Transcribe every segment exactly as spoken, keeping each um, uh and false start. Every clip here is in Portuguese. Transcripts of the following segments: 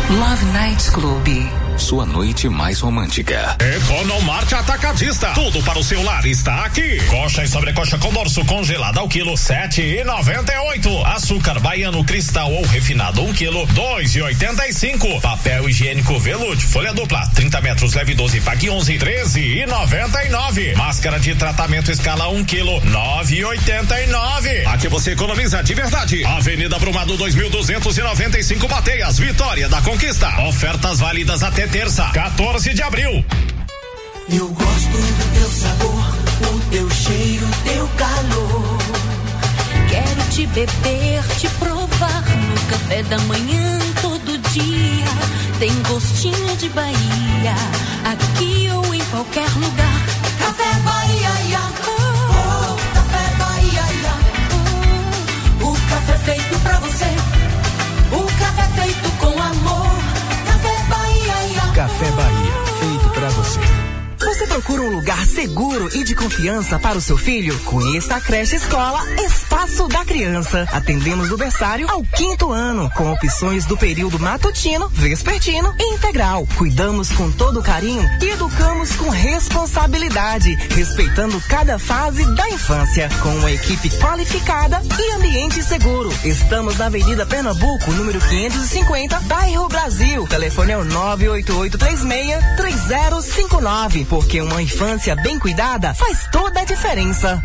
Love Night Club. Sua noite mais romântica. Economarte Atacadista. Tudo para o seu lar está aqui. Coxa e sobrecoxa com dorso congelada ao quilo sete e noventa e oito. Açúcar baiano cristal ou refinado um quilo dois e oitenta e cinco. Papel higiênico Velude folha dupla trinta metros leve doze pague onze treze e noventa e nove. Máscara de tratamento escala um quilo nove e oitenta e nove. Aqui você economiza de verdade. Avenida Brumado dois mil duzentos e noventa e cinco Bateias, Vitória da Conquista. Ofertas válidas até terça, quatorze de abril. Eu gosto do teu sabor, o teu cheiro, o teu calor. Quero te beber, te provar no café da manhã todo dia. Tem gostinho de Bahia, aqui ou em qualquer lugar. Café Bahia, ia. Oh, Café Bahia, ia. Oh, o café feito pra você, o café feito com amor. Café Bahia, ia. Café Bahia, feito pra você. Você procura um lugar seguro e de confiança para o seu filho? Conheça a creche escola Espaço da Criança. Atendemos do berçário ao quinto ano, com opções do período matutino, vespertino e integral. Cuidamos com todo carinho e educamos com responsabilidade, respeitando cada fase da infância, com uma equipe qualificada e ambiente seguro. Estamos na Avenida Pernambuco, número quinhentos e cinquenta, bairro Brasil. Telefone é o nove oito oito três seis três zero cinco nove. Porque uma infância bem cuidada faz toda a diferença.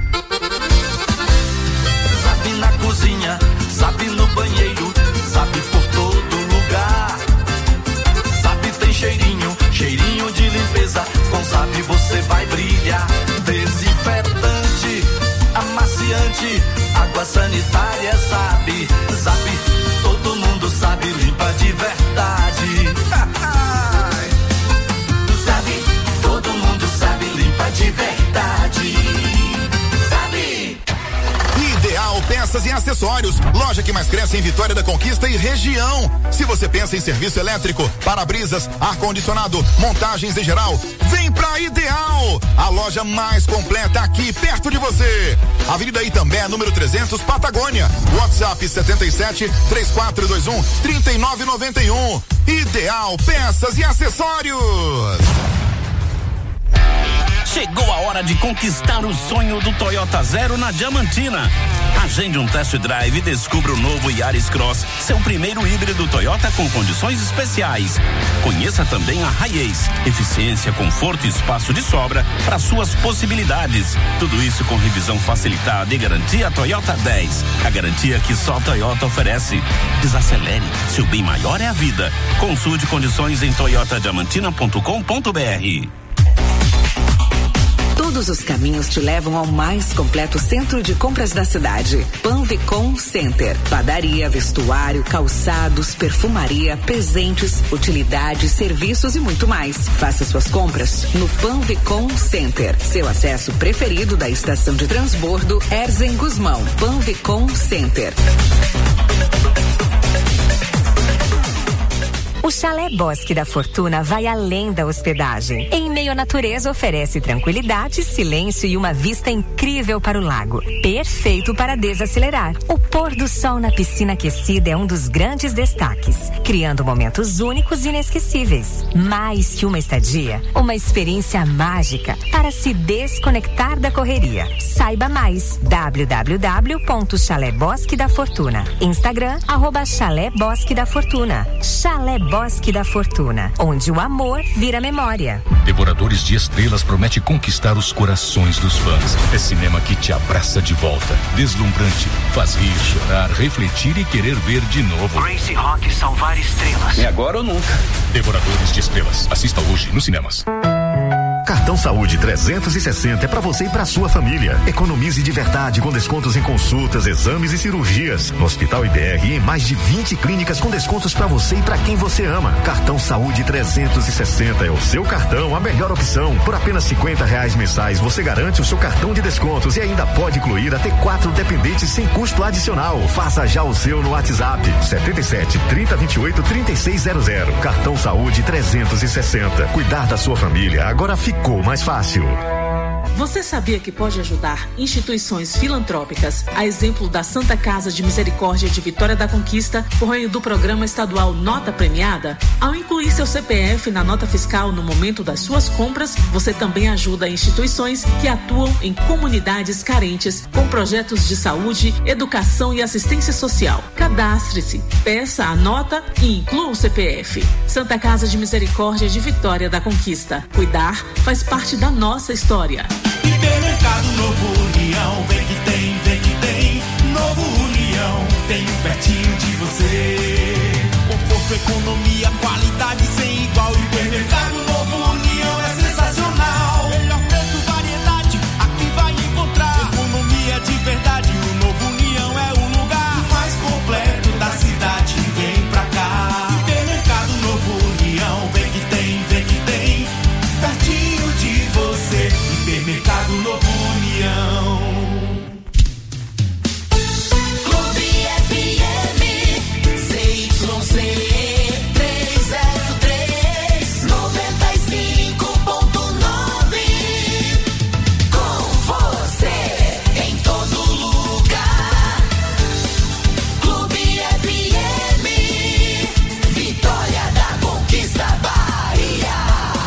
Sabe na cozinha, sabe no banheiro, sabe por todo lugar. Sabe tem cheirinho, cheirinho de limpeza. Com Sabe você vai brilhar. Desinfetante, amaciante, água sanitária, sabe. Sabe, todo mundo sabe, limpa de verdade. De verdade, sabe? Ideal Peças e Acessórios, loja que mais cresce em Vitória da Conquista e região. Se você pensa em serviço elétrico, para-brisas, ar-condicionado, montagens em geral, vem pra Ideal, a loja mais completa aqui perto de você. Avenida Itambé, número trezentos, Patagônia. WhatsApp setenta e sete, três quatro dois um, trinta e nove noventa e um. Ideal Peças e Acessórios. Chegou a hora de conquistar o sonho do Toyota Zero na Diamantina. Agende um test drive e descubra o novo Yaris Cross, seu primeiro híbrido Toyota com condições especiais. Conheça também a Hiace, eficiência, conforto e espaço de sobra para suas possibilidades. Tudo isso com revisão facilitada e garantia Toyota dez, a garantia que só Toyota oferece. Desacelere, seu bem maior é a vida. Consulte condições em toyota diamantina ponto com ponto br. Todos os caminhos te levam ao mais completo centro de compras da cidade. Panvicom Center. Padaria, vestuário, calçados, perfumaria, presentes, utilidades, serviços e muito mais. Faça suas compras no Panvicom Center. Seu acesso preferido da estação de transbordo Erzen Guzmão. Panvicom Center. O Chalé Bosque da Fortuna vai além da hospedagem. Em meio à natureza, oferece tranquilidade, silêncio e uma vista incrível para o lago. Perfeito para desacelerar. O pôr do sol na piscina aquecida é um dos grandes destaques, criando momentos únicos e inesquecíveis. Mais que uma estadia, uma experiência mágica para se desconectar da correria. Saiba mais. w w w ponto chalé bosque da fortuna. Instagram, arroba Chalé Bosque da Fortuna. Chalé Bosque da Fortuna, onde o amor vira memória. Devoradores de Estrelas promete conquistar os corações dos fãs. É cinema que te abraça de volta. Deslumbrante, faz rir, chorar, refletir e querer ver de novo. Gracie Rock salvar estrelas. É agora ou nunca. Devoradores de Estrelas. Assista hoje nos cinemas. Cartão Saúde trezentos e sessenta é para você e para sua família. Economize de verdade com descontos em consultas, exames e cirurgias. No Hospital I B R e em mais de vinte clínicas com descontos para você e para quem você ama. Cartão Saúde trezentos e sessenta é o seu cartão, a melhor opção. Por apenas cinquenta reais mensais você garante o seu cartão de descontos e ainda pode incluir até quatro dependentes sem custo adicional. Faça já o seu no WhatsApp setenta e sete, trinta, vinte e oito, trinta e seis zero zero. Cartão Saúde trezentos e sessenta. Cuidar da sua família agora ficou mais fácil. Você sabia que pode ajudar instituições filantrópicas, a exemplo da Santa Casa de Misericórdia de Vitória da Conquista, por meio do programa estadual Nota Premiada? Ao incluir seu C P F na nota fiscal no momento das suas compras, você também ajuda instituições que atuam em comunidades carentes com projetos de saúde, educação e assistência social. Cadastre-se, peça a nota e inclua o C P F. Santa Casa de Misericórdia de Vitória da Conquista. Cuidar faz parte da nossa história. Hipermercado Novo União, vem que tem, vem que tem. Novo União, tem um pertinho de você. Conforto, economia, qualidade sem igual. Hipermercado Novo União é sensacional. Melhor preço, variedade, aqui vai encontrar. Economia de verdade, o Novo União é o lugar mais completo da cidade. Vem pra cá. Hipermercado Novo União, vem que tem, vem que tem. Pertinho de você. Hipermercado Novo União. Clube F M, C Y C trezentos e três, noventa e cinco ponto nove. Com você em todo lugar. Clube F M, Vitória da Conquista, Bahia.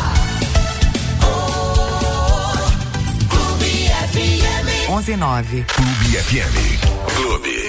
onze e nove. Clube F M. Clube.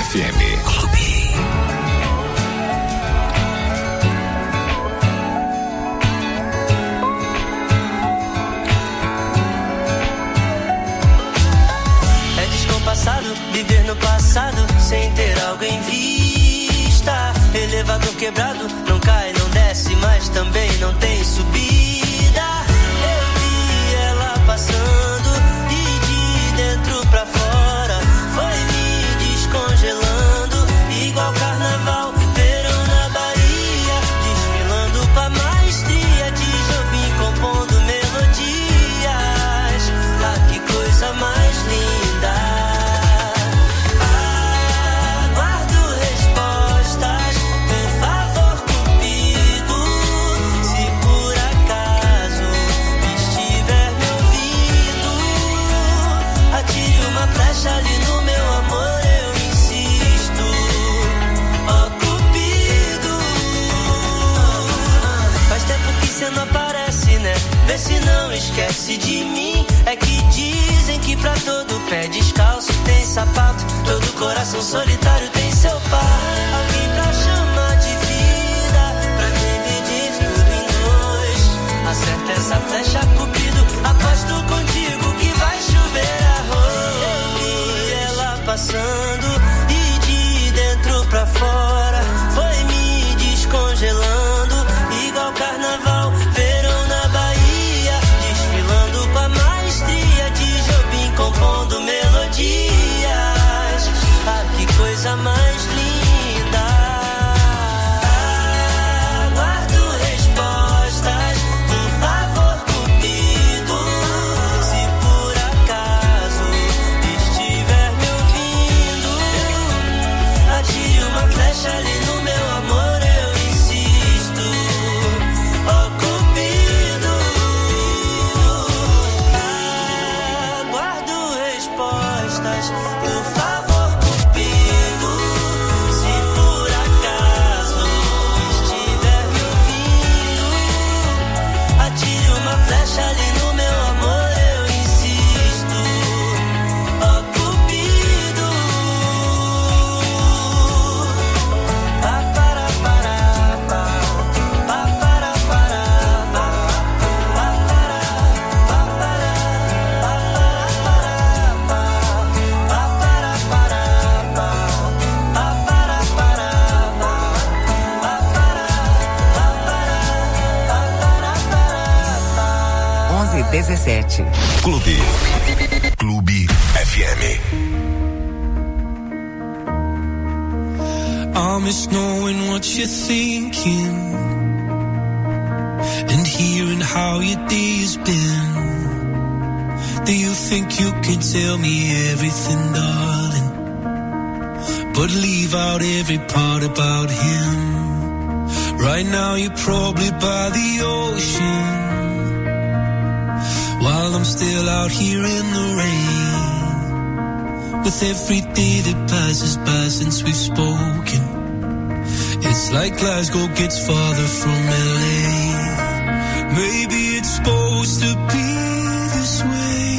F M. Clube. É descompassado viver no passado sem ter algo em vista. Elevador quebrado, não cai, não desce, mas também não tem subida. Eu vi ela passando e de dentro pra fora foi me descongelando, igual carnaval, verão na Bahia, desfilando com a maestria de Jobim, compondo melodias. Ah, que coisa mais linda. Ali no meu amor eu insisto, ó Cupido. Faz tempo que cê não aparece, né? Vê se não esquece de mim. É que dizem que pra todo pé descalço tem sapato, todo coração solitário tem seu par. Alguém pra chamar de vida, pra dividir tudo em dois. Acerta essa flecha, Cupido, aposto contigo que vai chover arroz. Passando e de dentro pra fora foi me descongelando, igual carnaval, verão na Bahia, desfilando com a maestria de Jobim, compondo melodias. Ah, que coisa mais linda. Aguardo respostas, por favor, Cupido. Se por acaso estiver me atire uma flecha ali no meu amor, eu insisto, ó Cupido. Aguardo respostas, por favor, Cupido. Se por acaso estiver me ouvindo, atire uma flecha ali no meu amor, eu insisto, ó Cupido. onze e dezessete. Clube. Clube F M. I miss knowing what you're thinking and hearing how your day's been. Do you think you can tell me everything, darling, but leave out every part about him? Right now you're probably by the ocean, while I'm still out here in the rain. With every day that passes by since we've spoken, it's like Glasgow gets farther from L A. Maybe it's supposed to be this way,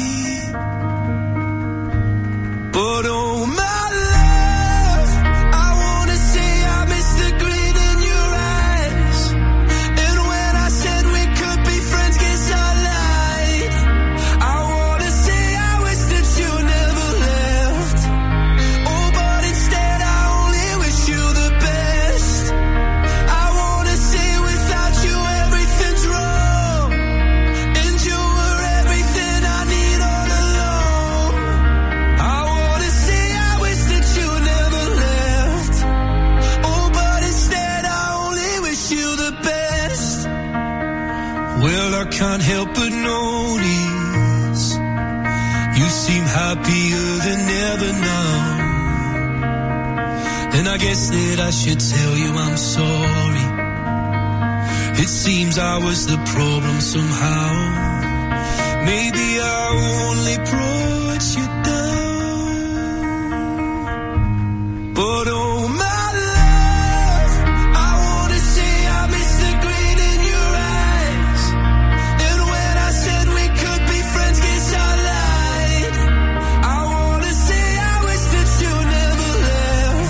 but oh my love, I wanna say I miss the grin in your eyes. And when I said we could be friends, guess I lied. I wanna say I wish that you never left. Oh, but instead I only wish you the best. I wanna say without you everything's wrong, and you were everything I need all along. I wanna say I wish that you never left. Oh, but instead I only wish you the best. Well, I can't help but notice you seem happier than ever now, and I guess that I should tell you I'm sorry. It seems I was the problem somehow. Maybe I only brought you down, but oh my love, I wanna say I miss the grin in your eyes. And when I said we could be friends, guess I lied. I wanna say I wish that you never left.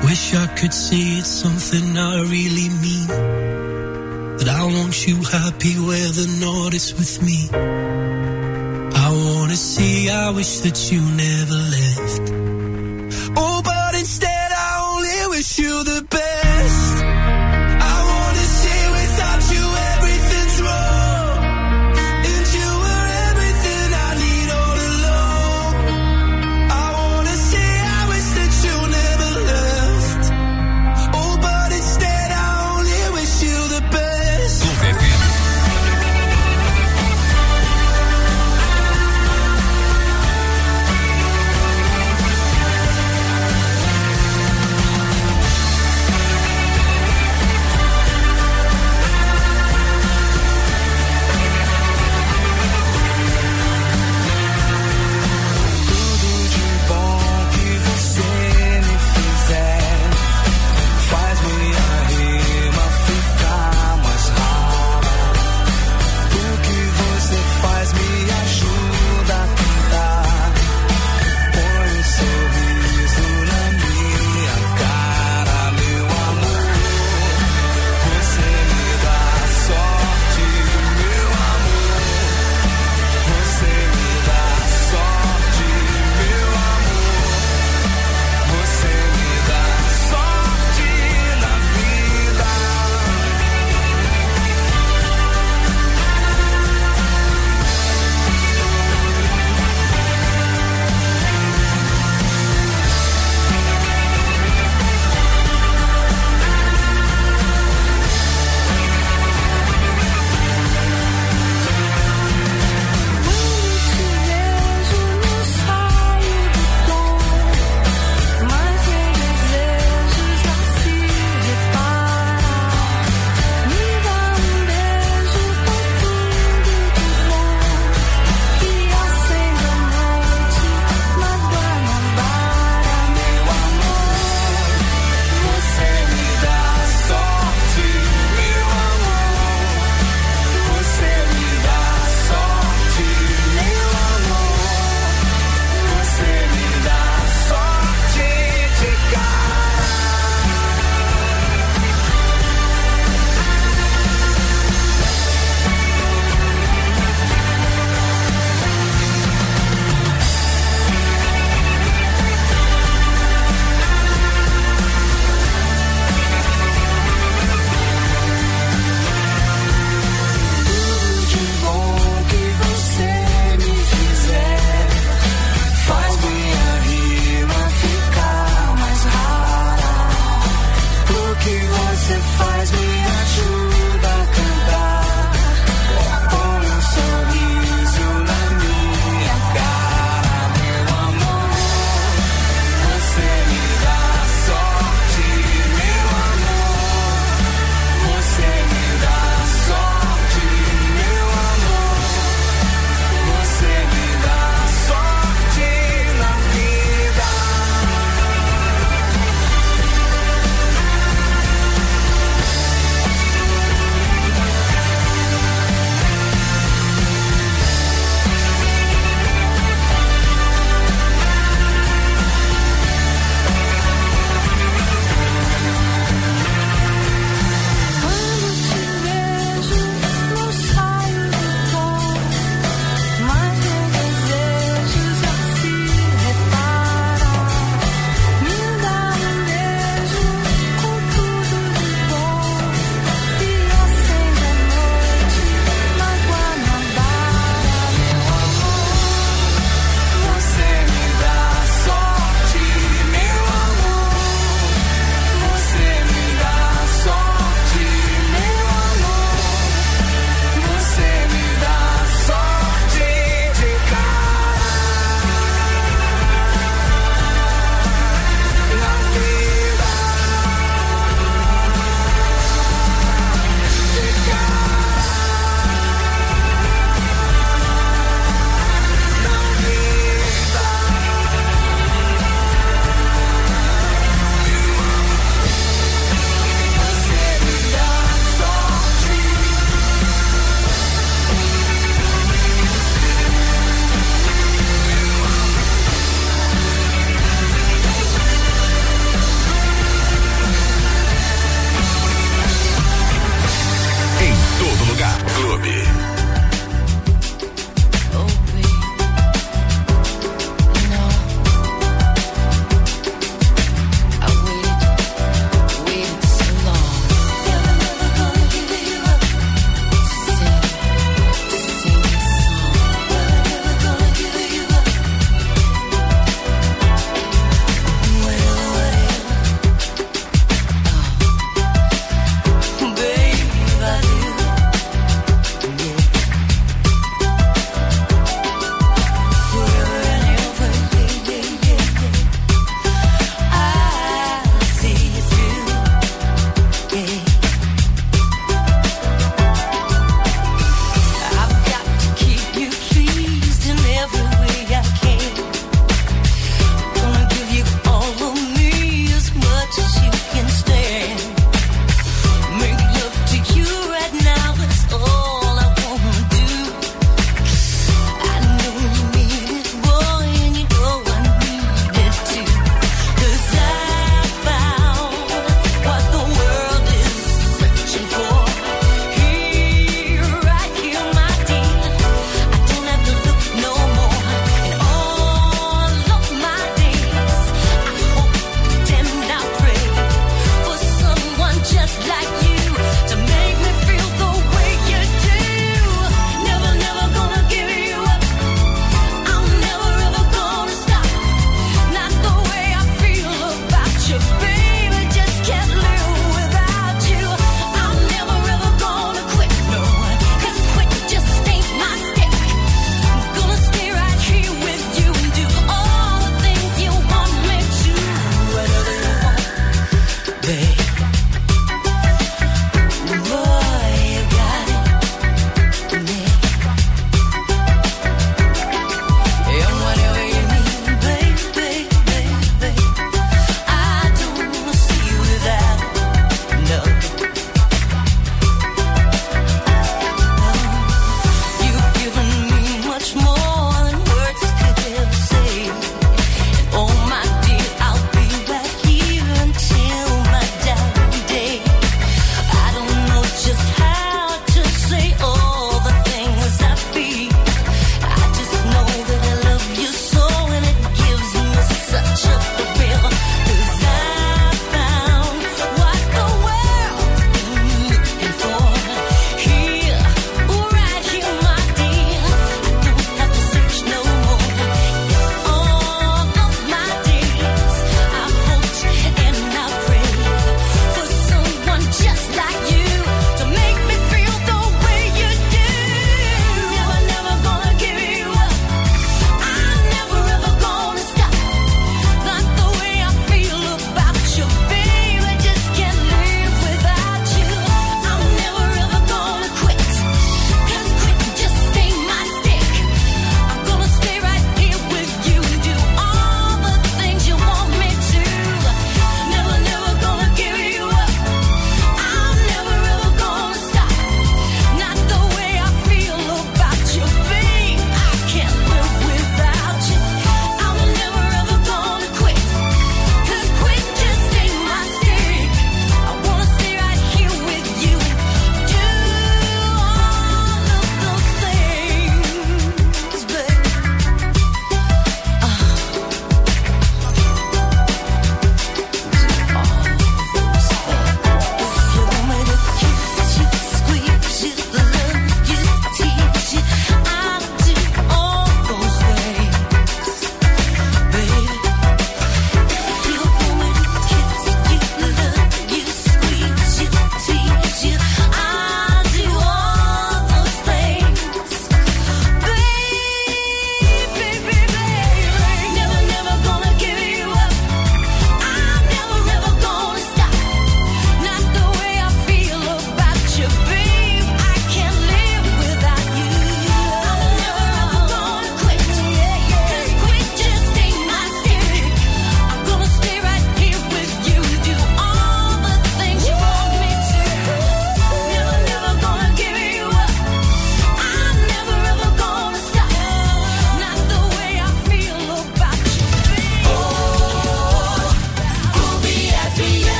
Wish I could say it's something I really mean, but I want you happy whether or not it's with me. I wanna say I wish that you never left. Oh, but instead I only wish you the best. I wanna say without you everything's wrong, and you were everything I need all along. I wanna say I wish that you never left. Oh, but instead I only wish you the best.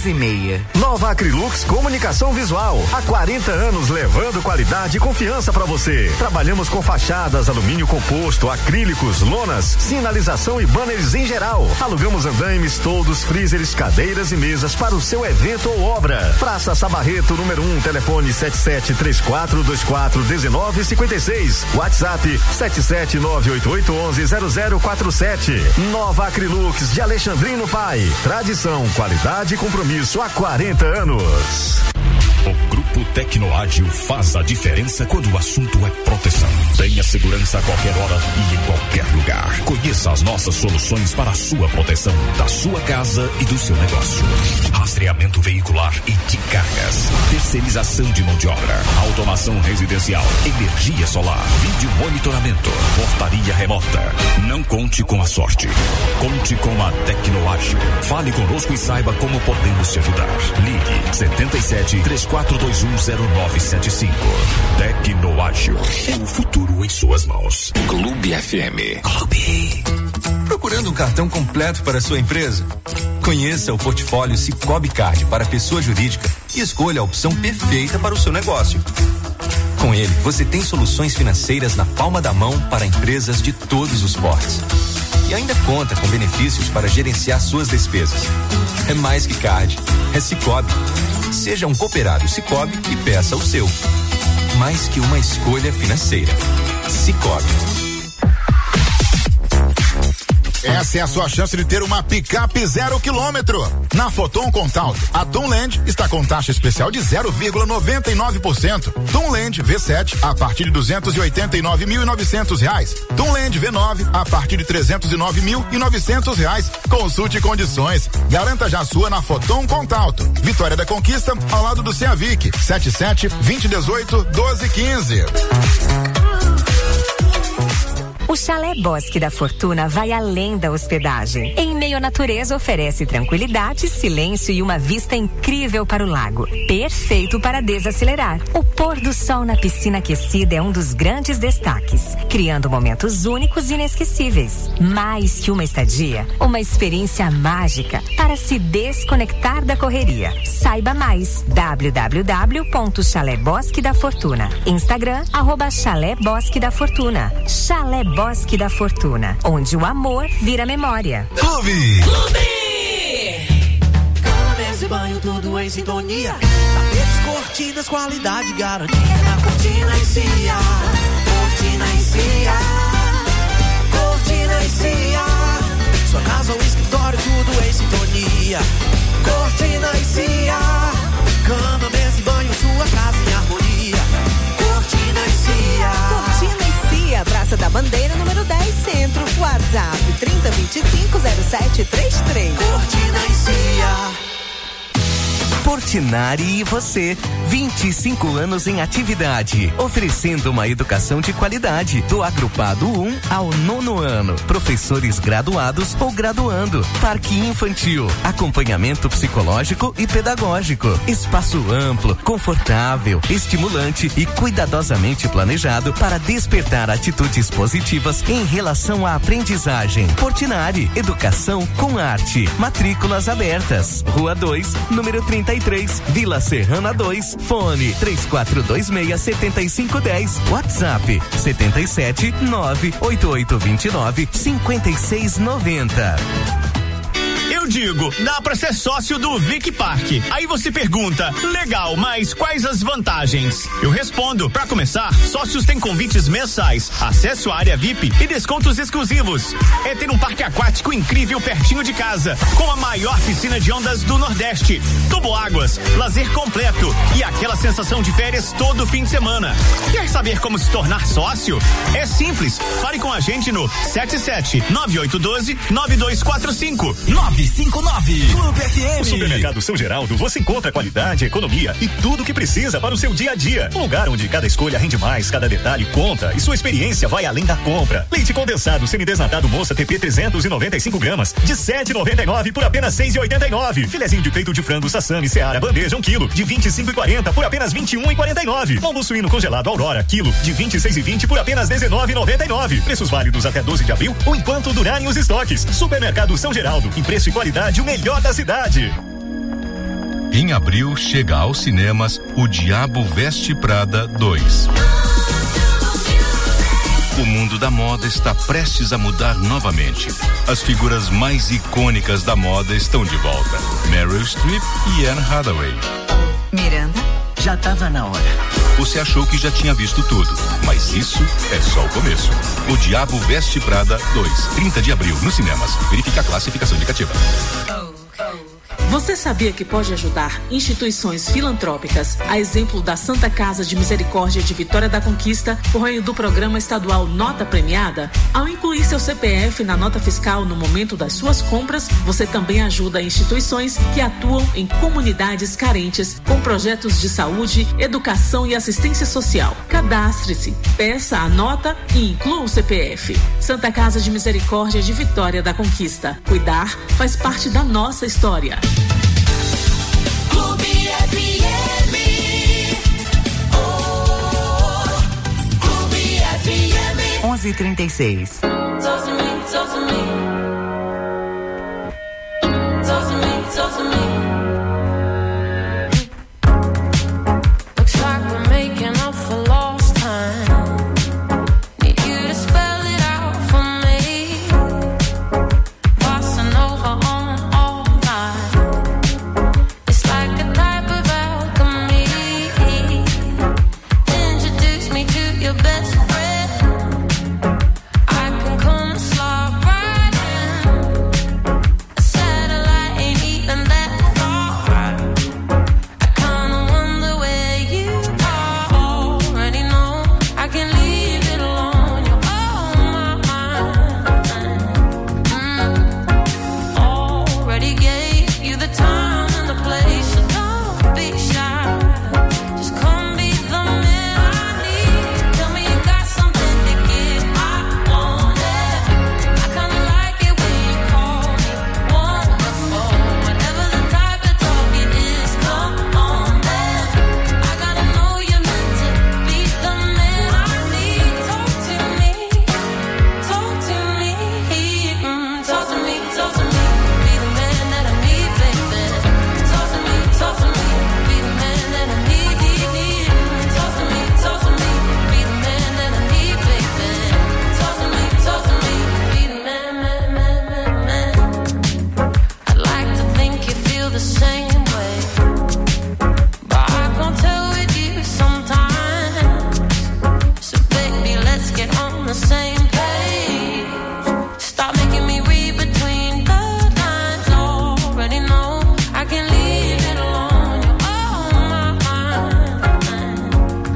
doze e meia. Nova Acrilux Comunicação Visual. Há quarenta anos levando qualidade e confiança para você. Trabalhamos com fachadas, alumínio composto, acrílicos, lonas, sinalização e banners em geral. Alugamos andaimes, toldos, freezers, cadeiras e mesas para o seu evento ou obra. Praça Sabarreto, número um, telefone sete sete três quatro dois quatro um nove cinco seis. WhatsApp sete sete nove oito oito um um zero zero quatro sete. Nova Acrilux de Alexandrino Pai. Tradição, qualidade e compromisso há quarenta anos. O Grupo Tecnoágil faz a diferença quando o assunto é proteção. Tenha segurança a qualquer hora e em qualquer lugar. Conheça as nossas soluções para a sua proteção, da sua casa e do seu negócio. Rastreamento veicular e de cargas. Terceirização de mão de obra. Automação residencial. Energia solar. Vídeo monitoramento. Portaria remota. Não conte com a sorte. Conte com a Tecnoágil. Fale conosco e saiba como podemos te ajudar. Ligue setenta e sete, três quatro dois um zero nove sete cinco. Tecnoágil. É o futuro em suas mãos. Clube F M. Clube. Procurando um cartão completo para sua empresa? Conheça o portfólio Sicoob Card para pessoa jurídica e escolha a opção perfeita para o seu negócio. Com ele, você tem soluções financeiras na palma da mão para empresas de todos os portes. E ainda conta com benefícios para gerenciar suas despesas. É mais que card, é Sicoob. Seja um cooperado Sicoob e peça o seu. Mais que uma escolha financeira. Sicoob. Essa é a sua chance de ter uma picape zero quilômetro. Na Foton Contaut, a Tunland está com taxa especial de zero vírgula noventa e nove por cento. Tunland V sete a partir de duzentos e oitenta e nove mil e novecentos reais. Tunland V nove a partir de trezentos e nove mil e novecentos reais. Consulte condições. Garanta já a sua na Foton Contaut. Vitória da Conquista, ao lado do Ceavic. sete sete, vinte, dezoito, doze, quinze. O Chalé Bosque da Fortuna vai além da hospedagem. Em meio à natureza, oferece tranquilidade, silêncio e uma vista incrível para o lago. Perfeito para desacelerar. O pôr do sol na piscina aquecida é um dos grandes destaques, criando momentos únicos e inesquecíveis. Mais que uma estadia, uma experiência mágica para se desconectar da correria. Saiba mais. w w w ponto chalé bosque da fortuna. Instagram, arroba Chalé Bosque da Fortuna. Chalé Bosque da Fortuna, onde o amor vira memória. Clube! Clube! Cama, mesa e banho, tudo em sintonia. Tapetes, cortinas, qualidade, garantia. Na Cortina e Cia. Cortina e Cia. Cortina e Cia. Sua casa ou escritório, tudo em sintonia. Cortina e Cia. Cama, mesa e banho, sua casa em harmonia. Cortina e Cia. Cortina e Cia, Praça da Bandeira, número dez, Centro. WhatsApp trinta, vinte e cinco, zero sete três três. Cortina e Cia. Portinari e você, vinte e cinco anos em atividade, oferecendo uma educação de qualidade, do agrupado um ao nono ano, professores graduados ou graduando, parque infantil, acompanhamento psicológico e pedagógico, espaço amplo, confortável, estimulante e cuidadosamente planejado para despertar atitudes positivas em relação à aprendizagem. Portinari, educação com arte, matrículas abertas, Rua dois, número trinta e três, Vila Serrana dois, fone três quatro dois seis, sete cinco um zero, WhatsApp setenta e sete, nove oito oito dois nove, cinco seis nove zero. Eu digo, dá pra ser sócio do Vic Park. Aí você pergunta, legal, mas quais as vantagens? Eu respondo, pra começar, sócios têm convites mensais, acesso à área V I P e descontos exclusivos. É ter um parque aquático incrível pertinho de casa, com a maior piscina de ondas do Nordeste, toboáguas, lazer completo e aquela sensação de férias todo fim de semana. Quer saber como se tornar sócio? É simples, fale com a gente no sete sete, nove oito um dois, nove dois quatro cinco. nove cinco nove. Clube F M. No Supermercado São Geraldo você encontra qualidade, economia e tudo o que precisa para o seu dia a dia. Um lugar onde cada escolha rende mais, cada detalhe conta e sua experiência vai além da compra. Leite condensado semidesnatado Moça T P trezentos e noventa e cinco gramas de sete e noventa e nove por apenas seis e oitenta e nove. Filezinho de peito de frango Sassami Seara bandeja um quilo de vinte e cinco e quarenta por apenas vinte e um e quarenta e nove. Lombo suíno congelado Aurora quilo de vinte e seis e vinte por apenas dezenove e noventa e nove. Preços válidos até doze de abril ou enquanto durarem os estoques. Supermercado São Geraldo, em preço e qualidade o melhor da cidade. Em abril, chega aos cinemas O Diabo Veste Prada dois. O mundo da moda está prestes a mudar novamente. As figuras mais icônicas da moda estão de volta. Meryl Streep e Anne Hathaway. Miranda, já estava na hora. Você achou que já tinha visto tudo, mas isso é só o começo. O Diabo Veste Prada dois, trinta de abril, nos cinemas. Verifique a classificação indicativa. Você sabia que pode ajudar instituições filantrópicas, a exemplo da Santa Casa de Misericórdia de Vitória da Conquista, por meio do programa estadual Nota Premiada? Ao incluir seu C P F na nota fiscal no momento das suas compras, você também ajuda instituições que atuam em comunidades carentes com projetos de saúde, educação e assistência social. Cadastre-se, peça a nota e inclua o C P F. Santa Casa de Misericórdia de Vitória da Conquista. Cuidar faz parte da nossa história. Clube F M. Oh, Clube F M. onze e trinta e seis. Talk to me, talk to me. Talk to me, talk to me. Looks like we're making up for lost time. Need you to spell it out for me. Bossa Nova on all night. It's like a type of alchemy. Introduce me to your best friend. I can come and slide right in. A satellite ain't even that far. I kinda wonder where you are. Already know I can leave it alone. You're on my mind. Mm. Already gave you the time and the place, so don't be shy. Just come be the man I need. Tell me you got something to give. I want it. I kinda like it when you call me wonderful. Whatever the type of talk it is, come on then. I gotta know you're meant to be the man I need. Talk to me, talk to me, mm, talk to me, talk to me. Be the man that I need, baby. Talk to me, talk to me. Be the man that I need, need, need. Talk to me, talk to me. Be the man that I need, baby. Talk to me, talk to me. Be the man, man, man, man, man. I'd like to think you feel the same way, but I can't tell with you sometimes. So baby, let's get on the same page. Stop making me read between the lines. Already know I can leave it alone. You're on my mind.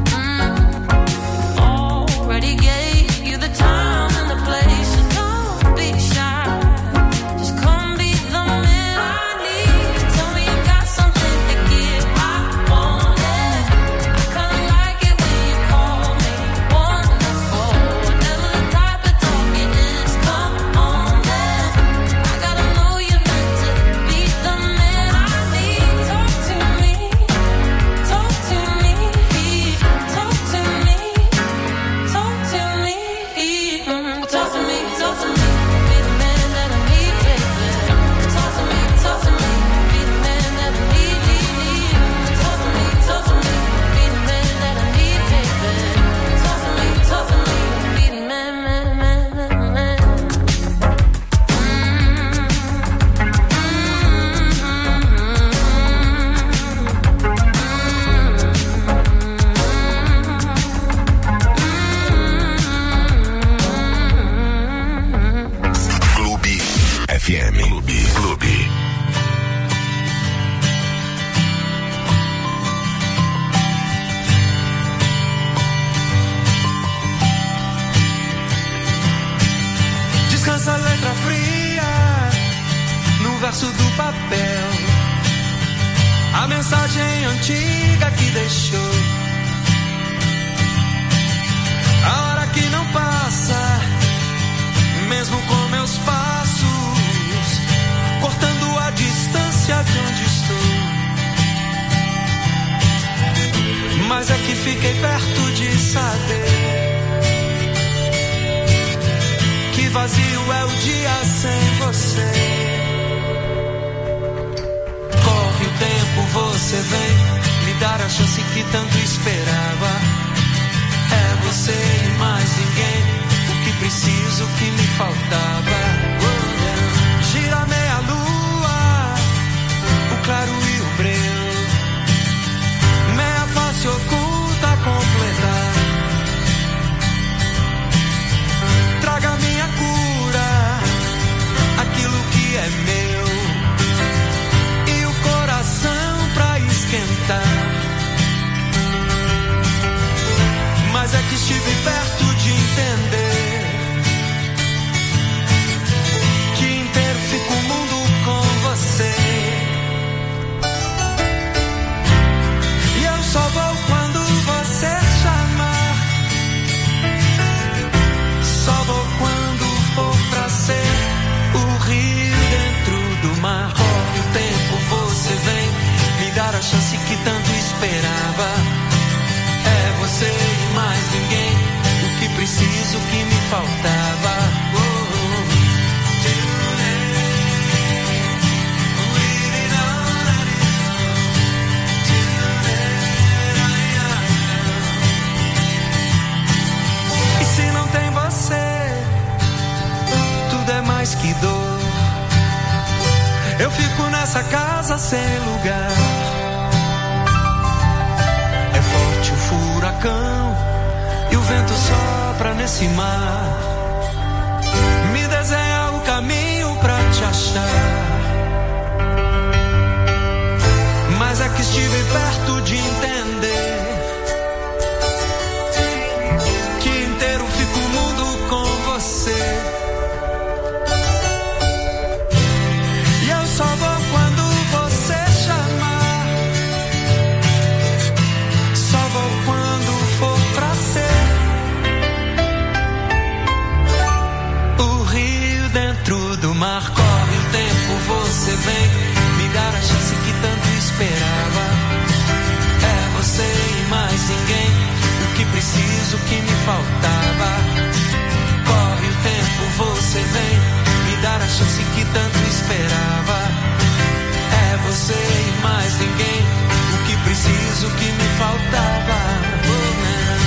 Mm. Already gave you the time and the place, so don't be shy. Just come be the man I need. Tell me you got something to give. I want it. I kinda like it when you call me wonderful. Whatever the type of talk it is, come on then. I gotta know you're meant to be the man I need. Talk to me, talk to me, talk to me, talk to me, mm, talk to me, talk to me. Be the man that I need, baby. Talk to me, talk to me. Be the man that I need, need, need. Talk to me, talk to me. Be the man that I need, baby. Talk to me, talk to me. Be the man, man, man, man, man. Clube F M. Clube. Clube. Descansa a letra fria no verso do papel. A mensagem antiga que deixou. A hora que não passa, mesmo com meus passos, cortando a distância de onde estou. Mas é que fiquei perto de saber que vazio é o dia sem você. Corre o tempo, você que tanto esperava. É você e mais ninguém, o que preciso, o que me faltava. Gira meia lua, o claro e o breu, meia face oculta completar. Traga minha cura, aquilo que é meu, e o coração pra esquentar. Mas é que estive perto de entender que inteiro fica o mundo com você. E eu só vou quando você chamar, só vou quando for pra ser o rio dentro do mar. Corre o tempo, você vem me dar a chance que tanto esperava. É você e mais ninguém, o que preciso, o que me faltava. Oh, oh. E se não tem você, tudo é mais que dor. Eu fico nessa casa sem lugar. É forte o furacão e o vento sopra nesse mar. Me desenha o caminho pra te achar. Mas é que estive perto de entender que inteiro fica o mundo com você. E eu só vou quando você chamar, só vou quando for pra ser o rio dentro do mar. Corre o tempo, você vem me dar a chance que tanto esperava. É você e mais ninguém, o que preciso, o que me faltava. Corre o tempo, você vem me dar a chance que tanto esperava. É você e mais ninguém, o que preciso, o que me faltava. Oh, man.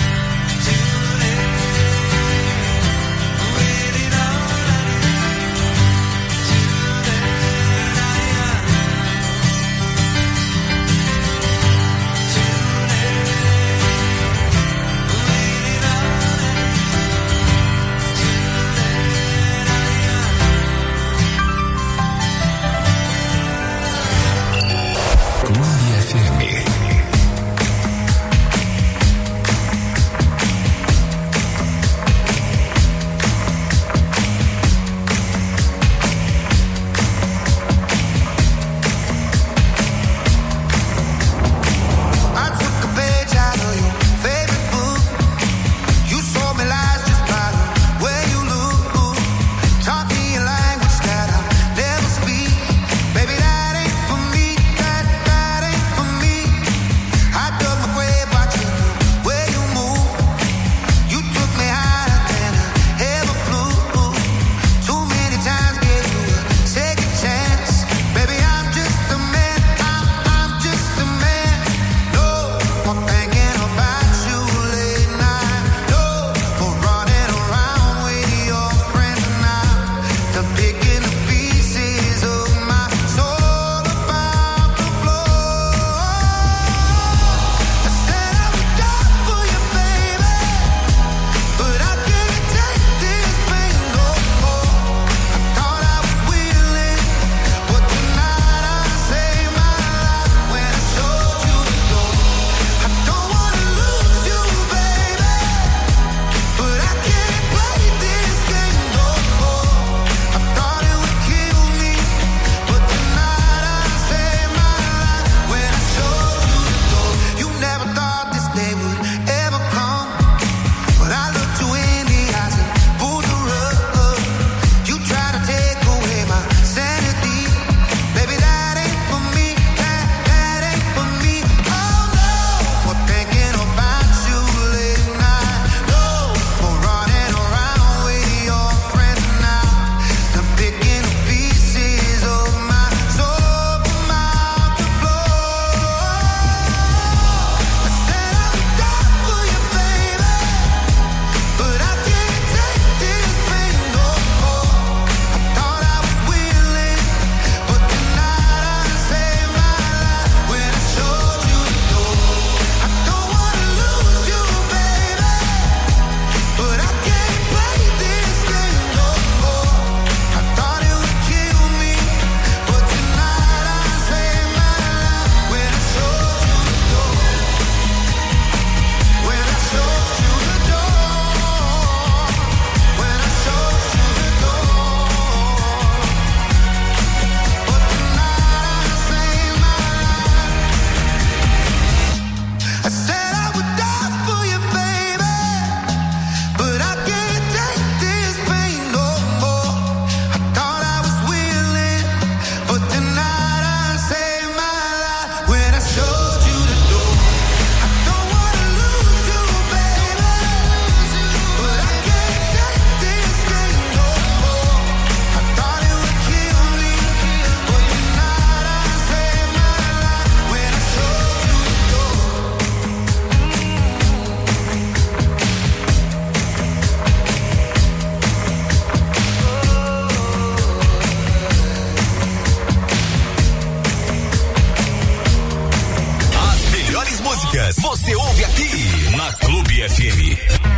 horas, você ouve aqui na Clube F M.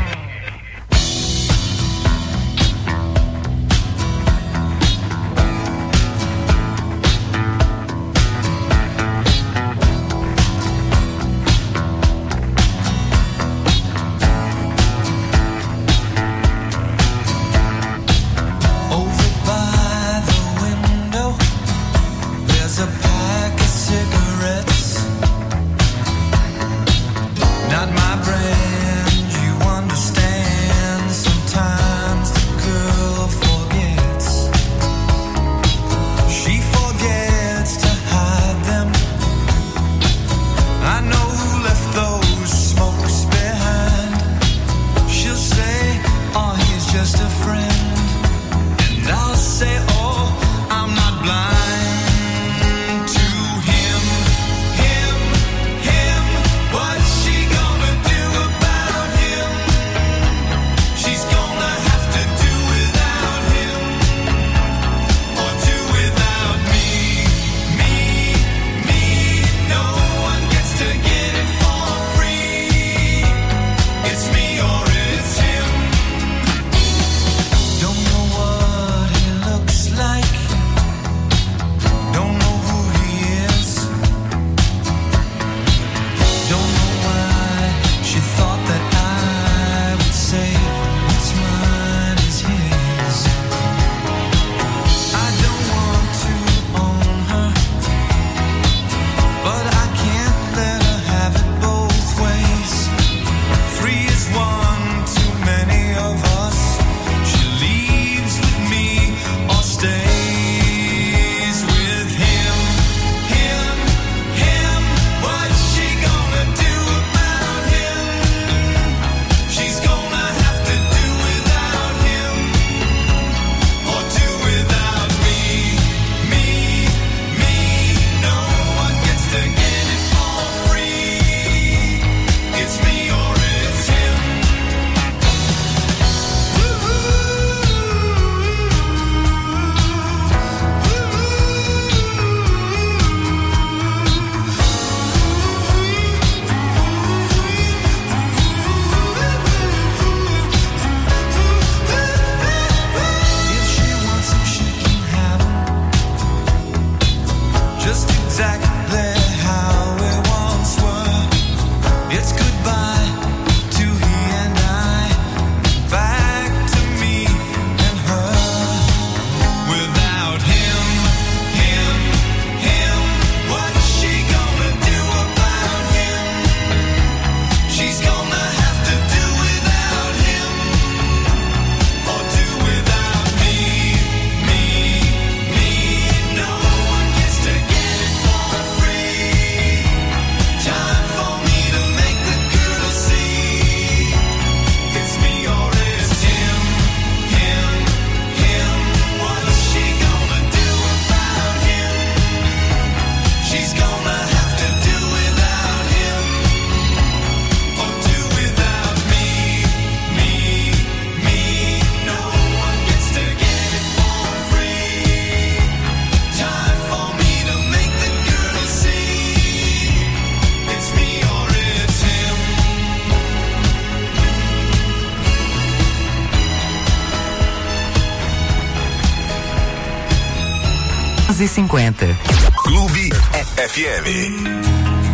e cinquenta. Clube F M.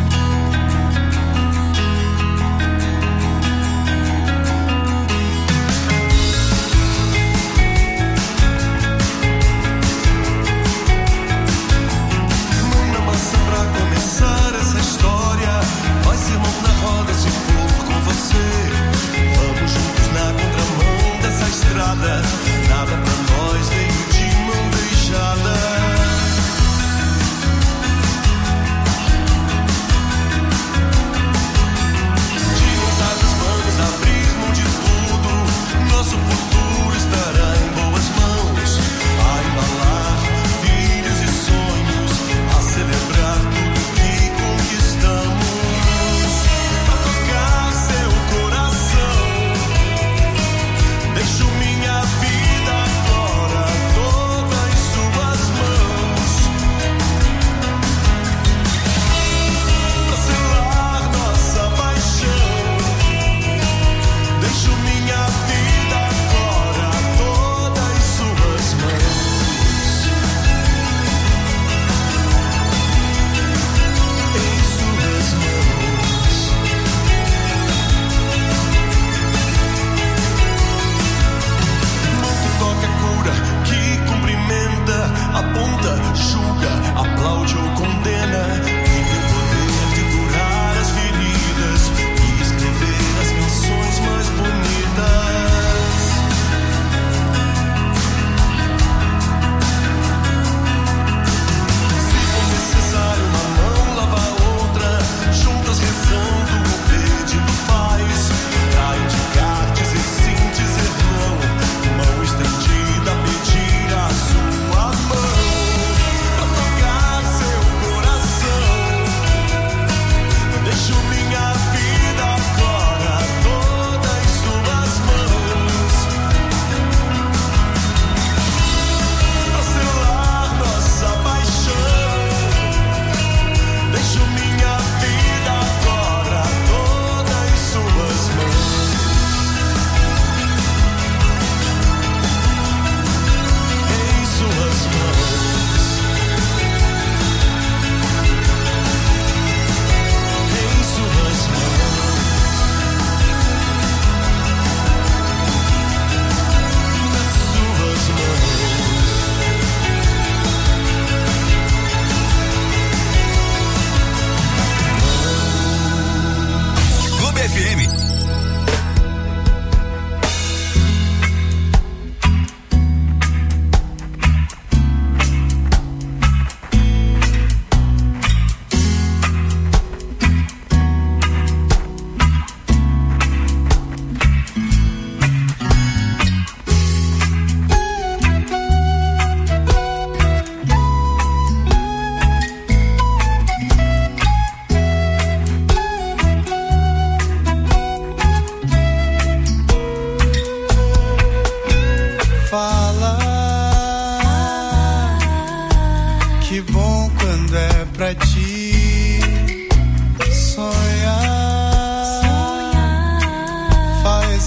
Nada pra nós, nem de mão beijada.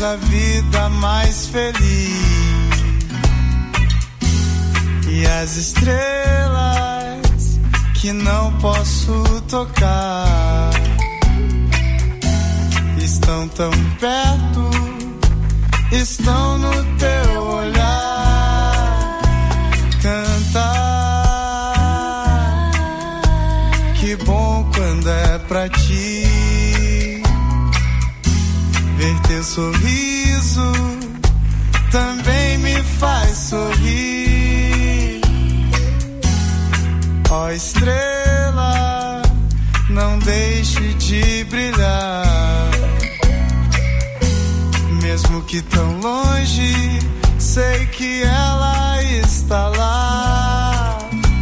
faz a vida mais feliz. E as estrelas que não posso tocar estão tão perto, estão no teu olhar. Cantar, que bom quando é pra ti. Ver teu sorriso também me faz sorrir. Ó estrela, não deixe de brilhar. Mesmo que tão longe, sei que ela está lá.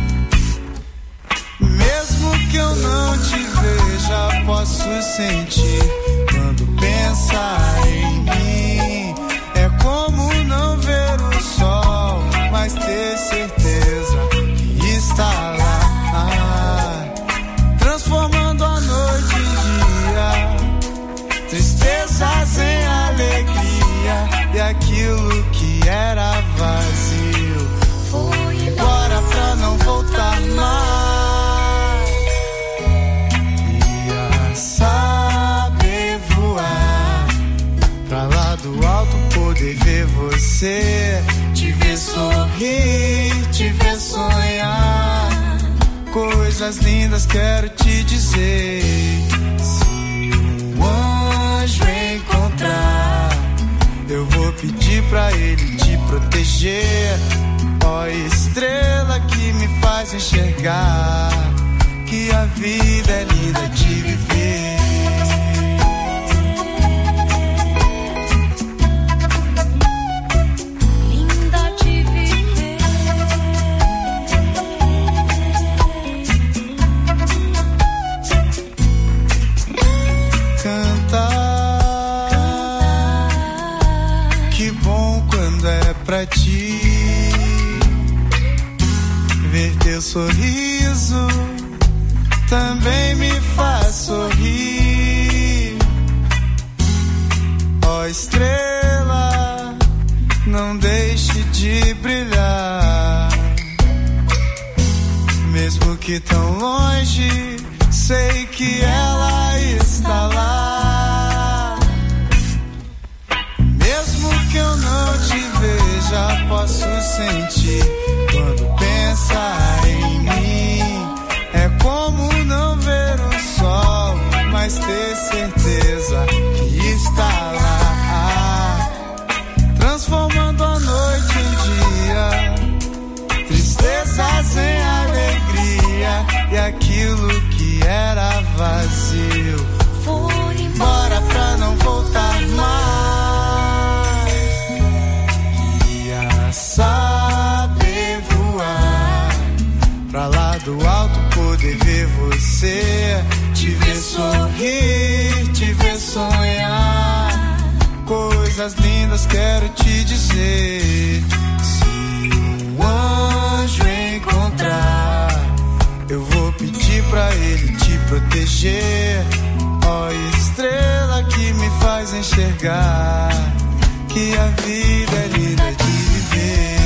Mesmo que eu não te veja, posso sentir quando pensa em mim. É como não ver o sol, mas ter certeza que está lá, ah, transformando a noite em dia, tristezas em alegria, e aquilo que era vazio foi embora pra não voltar mais. Ia saber voar pra lá do alto, poder ver você, te ver sorrir, te ver sonhar. Coisas lindas quero te dizer. Se um anjo encontrar, eu vou pedir pra ele te proteger. Ó estrela que me faz enxergar que a vida é linda de viver. Linda de viver. Cantar, que bom quando é pra ti. Ver teu sorriso também me faz sorrir. Ó estrela, não deixe de brilhar. Mesmo que tão longe, sei que ela está lá. Mesmo que eu não te veja, posso sentir quando pensa em mim. É como não ver o sol, mas ter certeza que está lá, transformando a noite em dia, tristezas em alegria, e aquilo que era vazio foi embora pra não voltar mais. Ia saber voar pra lá do alto, poder ver você, te ver sorrir, te ver sonhar. Coisas lindas quero te dizer. Se um anjo encontrar, eu vou pedir pra ele te proteger. Ó estrela que me faz enxergar que a vida é linda de viver.